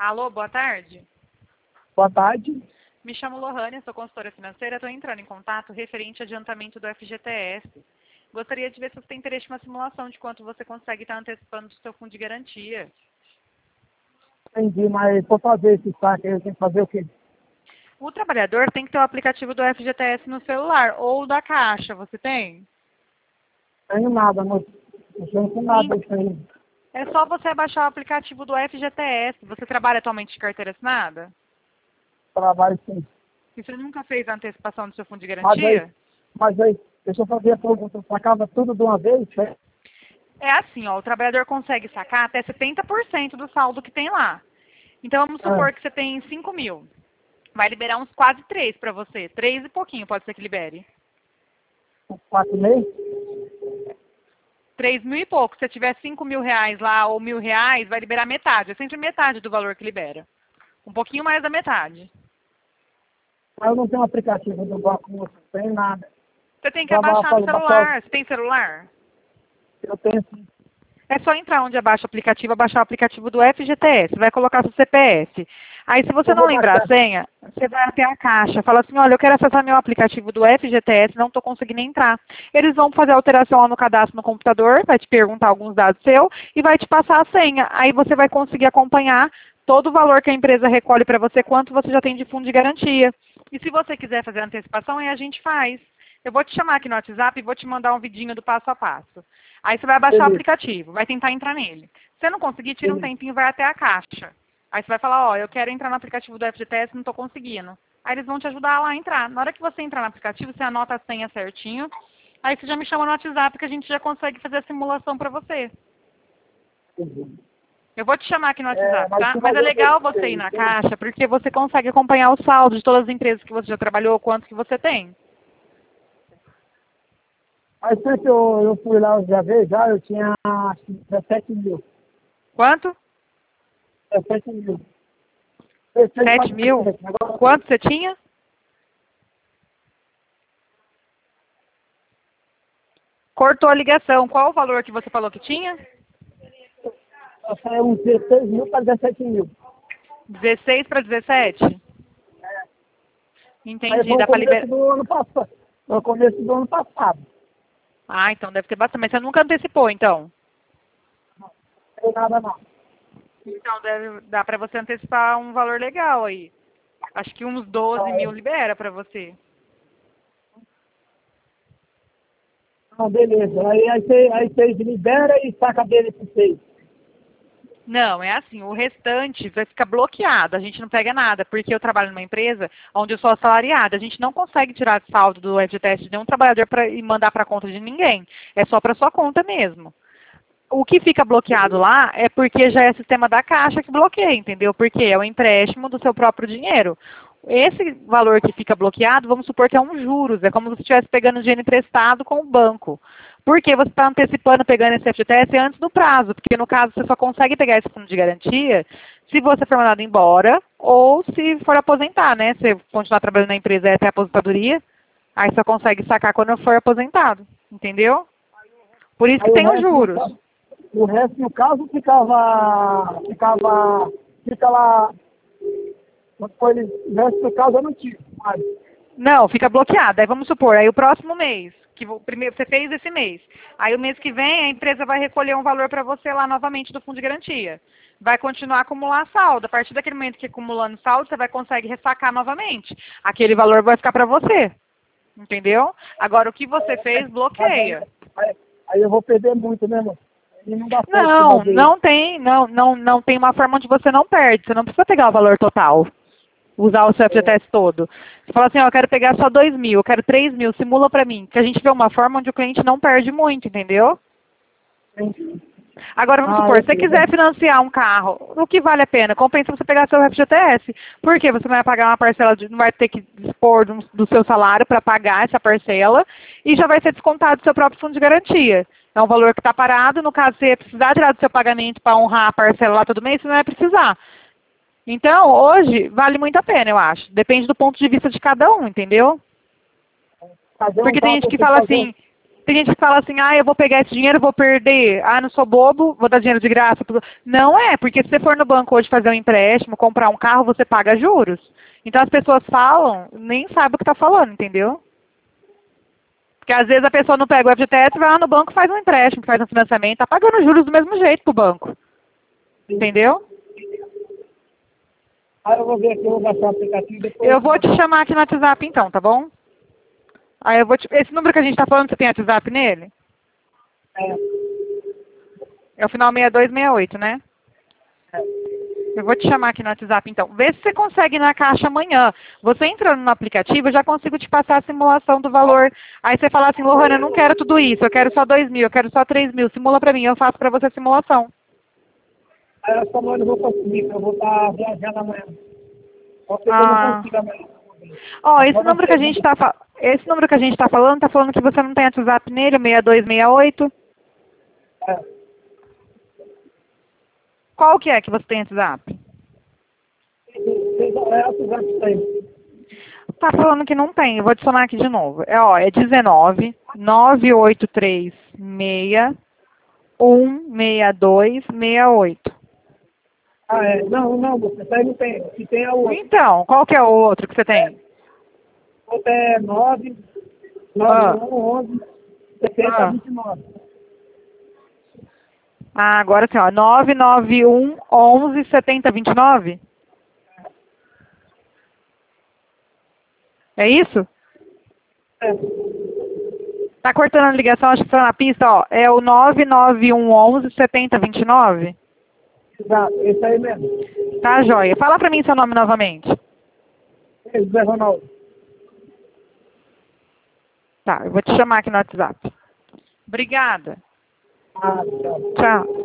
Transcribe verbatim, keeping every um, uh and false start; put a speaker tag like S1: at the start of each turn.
S1: Alô, boa tarde.
S2: Boa tarde.
S1: Me chamo Lohane, sou consultora financeira. Estou entrando em contato referente ao adiantamento do F G T S. Gostaria de ver se você tem interesse em uma simulação de quanto você consegue estar antecipando do seu fundo de garantia.
S2: Entendi, mas por fazer esse saque, eu tenho que fazer o quê?
S1: O trabalhador tem que ter o aplicativo do F G T S no celular ou da Caixa. Você tem?
S2: Tenho nada, moço. Eu não tenho nada disso aí.
S1: É só você baixar o aplicativo do F G T S. Você trabalha atualmente de carteira assinada?
S2: Trabalho sim.
S1: E você nunca fez a antecipação do seu fundo de
S2: Mas
S1: garantia?
S2: aí, mas aí, deixa eu fazer a pergunta. Eu sacava tudo de uma vez? É?
S1: É assim, ó, o trabalhador consegue sacar até setenta por cento do saldo que tem lá. Então, vamos supor
S2: É.
S1: que você tem cinco mil. Vai liberar uns quase três para você. três e pouquinho pode ser que libere.
S2: Quatro meses?
S1: três mil e pouco. Se você tiver cinco mil reais lá ou mil reais, vai liberar metade. É sempre metade do valor que libera. Um pouquinho mais da metade.
S2: Mas eu não tenho aplicativo do banco, moço. Não tenho nada.
S1: Você tem que
S2: Já vai
S1: abaixar no
S2: falar,
S1: celular. Você tem celular?
S2: Eu tenho sim.
S1: É só entrar onde abaixa o aplicativo, abaixar o aplicativo do F G T S, vai colocar seu C P F. Aí, se você
S2: Eu
S1: não
S2: vou
S1: lembrar a
S2: baixar.
S1: senha, você vai até a Caixa, fala assim, olha, eu quero acessar meu aplicativo do F G T S, não estou conseguindo entrar. Eles vão fazer a alteração lá no cadastro no computador, vai te perguntar alguns dados seus e vai te passar a senha. Aí você vai conseguir acompanhar todo o valor que a empresa recolhe para você, quanto você já tem de fundo de garantia. E se você quiser fazer a antecipação, aí a gente faz. Eu vou te chamar aqui no WhatsApp e vou te mandar um vidinho do passo a passo. Aí você vai baixar o
S2: Beleza.
S1: aplicativo, vai tentar entrar nele. Se você não conseguir, tira um
S2: Beleza.
S1: tempinho e vai até a Caixa. Aí você vai falar, ó, eu quero entrar no aplicativo do F G T S, não estou conseguindo. Aí eles vão te ajudar lá a entrar. Na hora que você entrar no aplicativo, você anota a senha certinho. Aí você já me chama no WhatsApp que a gente já consegue fazer a simulação para você.
S2: Entendi.
S1: Eu vou te chamar aqui no
S2: É,
S1: WhatsApp,
S2: mas
S1: tá?
S2: tu
S1: Mas
S2: vai
S1: é
S2: ver o
S1: legal
S2: que
S1: você ir
S2: tem,
S1: na
S2: tem.
S1: Caixa, porque você consegue acompanhar o saldo de todas as empresas que você já trabalhou, quanto que você tem.
S2: Mas sempre eu, eu fui lá já vez, já eu tinha acho que dezessete mil.
S1: Quanto?
S2: dezessete mil. dezesseis para
S1: Sete mil?
S2: dezessete. Agora,
S1: Quanto você tinha? Cortou a ligação. Qual o valor que você falou que tinha?
S2: é uns dezesseis mil para dezessete mil.
S1: dezesseis para dezessete?
S2: Aí
S1: Entendi.
S2: foi o
S1: Dá para
S2: começo
S1: liberar.
S2: do ano passado. Foi o começo do ano passado.
S1: Ah, então deve ter bastante. Mas você nunca antecipou, então?
S2: Não tem nada não.
S1: Então deve dar para você antecipar um valor legal aí. Acho que uns doze mil libera para você.
S2: Não, beleza. Aí, aí, você, aí vocês libera e saca dele para vocês.
S1: Não, é assim, o restante vai ficar bloqueado, a gente não pega nada, porque eu trabalho numa empresa onde eu sou assalariada, a gente não consegue tirar saldo do F G T S de nenhum trabalhador pra, e mandar para conta de ninguém, é só para sua conta mesmo. O que fica bloqueado lá é porque já é sistema da Caixa que bloqueia, entendeu? Porque é o empréstimo do seu próprio dinheiro. Esse valor que fica bloqueado, vamos supor que é um juros, é como se você estivesse pegando dinheiro emprestado com o banco. Porque você está antecipando pegando esse F G T S antes do prazo, porque no caso você só consegue pegar esse fundo de garantia se você for mandado embora ou se for aposentar, né? Se continuar trabalhando na empresa até a aposentadoria, aí só consegue sacar quando for aposentado, entendeu? Por isso que
S2: Aí o
S1: tem os
S2: resto, no,
S1: juros.
S2: ca- o resto, no caso, ficava. Ficava. Fica lá. Foi, o resto do caso eu não tive. Mas,
S1: Não, fica bloqueado. Aí vamos supor, aí o próximo mês, que o primeiro você fez esse mês. Aí o mês que vem a empresa vai recolher um valor para você lá novamente do fundo de garantia. Vai continuar a acumular saldo. A partir daquele momento que acumulando saldo, você vai conseguir ressacar novamente. Aquele valor vai ficar para você. Entendeu? Agora o que você fez
S2: mas aí,
S1: bloqueia.
S2: aí, aí eu vou perder muito, né, mano? Aí não dá certo você
S1: Não,
S2: fazer isso.
S1: não tem, não, não, não tem uma forma onde você não perde. Você não precisa pegar o valor total. Usar o seu F G T S todo. Você fala assim, ó, eu quero pegar só dois mil, eu quero três mil, simula pra mim. Que a gente vê uma forma onde o cliente não perde muito, entendeu?
S2: Entendi.
S1: Agora, vamos
S2: Ah,
S1: supor, se você
S2: ok.
S1: quiser financiar um carro, o que vale a pena? Compensa você pegar seu F G T S. Por quê? Você não vai pagar uma parcela, de, não vai ter que dispor do, do seu salário para pagar essa parcela e já vai ser descontado do seu próprio fundo de garantia. É um valor que está parado, no caso, você ia precisar tirar do seu pagamento para honrar a parcela lá todo mês, você não vai precisar. Então, hoje, vale muito a pena, eu acho. Depende do ponto de vista de cada um, entendeu?
S2: Fazer um
S1: Porque tem gente
S2: cálculo,
S1: que
S2: tem que
S1: fala
S2: fazer um.
S1: assim, Tem gente que fala assim, ah, eu vou pegar esse dinheiro, vou perder. Ah, não sou bobo, vou dar dinheiro de graça. Não é, porque se você for no banco hoje fazer um empréstimo, comprar um carro, você paga juros. Então as pessoas falam, nem sabem o que está falando, entendeu? Porque às vezes a pessoa não pega o F G T S, vai lá no banco, faz um empréstimo, faz um financiamento, está pagando juros do mesmo jeito para o banco. Entendeu?
S2: Aí eu vou ver aqui, eu vou baixar o aplicativo depois.
S1: Eu vou te chamar aqui no WhatsApp então, tá bom? Aí eu vou te... Esse número que a gente está falando, você tem WhatsApp nele?
S2: É.
S1: É o final seis dois seis oito, né?
S2: É.
S1: Eu vou te chamar aqui no WhatsApp então. Vê se você consegue ir na caixa amanhã. Você entrando no aplicativo, eu já consigo te passar a simulação do valor. Aí você fala assim, Lohane, eu não quero tudo isso, eu quero só dois mil, eu quero só três mil. Simula pra mim, eu faço pra você a simulação.
S2: Aí essa manhã eu não vou conseguir, porque eu vou estar viajando amanhã. Pode ser que eu
S1: Ah.
S2: não consiga amanhã.
S1: Ó, esse número que a gente tá fa... esse número que a gente tá falando, tá falando que você não tem WhatsApp nele, seis dois seis oito.
S2: É.
S1: Qual que é que você tem WhatsApp?
S2: É WhatsApp que tem.
S1: Tá falando que não tem, eu vou adicionar aqui de novo. É, ó, é dezenove, nove oito três seis, um seis dois seis oito.
S2: Ah, é. Não, não, você tá aí não tem. Se tem é o outro.
S1: Então, qual que é o outro que você tem?
S2: O outro é nove,
S1: Ah.
S2: nove, um, onze, setenta, vinte e nove.
S1: Ah, agora sim, ó, nove nove um, onze, setenta, vinte e nove? É isso?
S2: É.
S1: Tá cortando a ligação, acho que está na pista, ó. É o nove nove um, onze, setenta, vinte e nove?
S2: Exato, esse aí mesmo.
S1: Tá, joia. Fala pra mim seu nome novamente.
S2: É, Zé Ronaldo.
S1: Tá, eu vou te chamar aqui no WhatsApp. Obrigada.
S2: Ah, tchau.
S1: Tchau.